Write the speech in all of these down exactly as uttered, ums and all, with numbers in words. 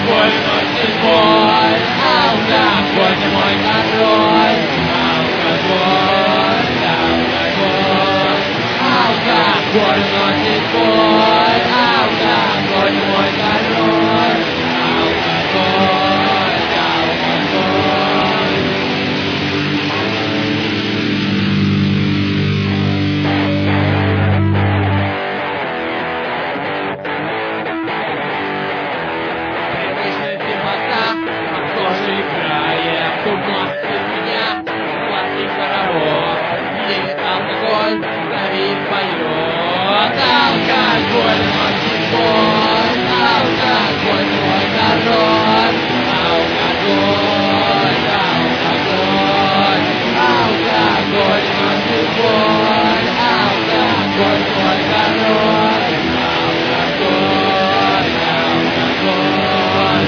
алкоголь носит боль, алкоголь не мой король. Алкоголь, алкоголь, алкоголь носит боль, алкоголь не мой король. Алкоголь, алкоголь. Привычная темнота, похоже, играет туман из меня. Пластик хоровод, едет алкоголь, Давид поет. Алкоголь носит боль, алкоголь мой король. Алкоголь, алкоголь, алкоголь носит боль, алкоголь мой король. Алкоголь, алкоголь.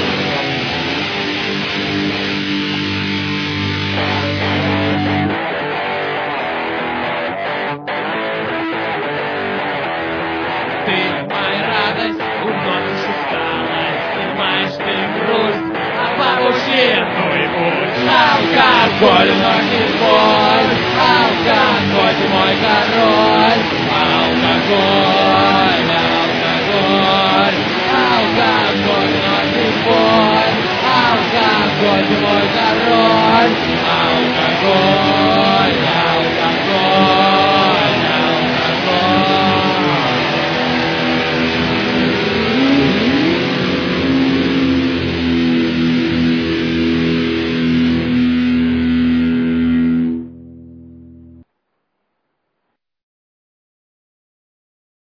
Ты моя радость, уносишь усталость, снимаешь ты грусть, а по душе твой путь. Алкоголь носит боль, алкоголь ты мой король. Алкоголь.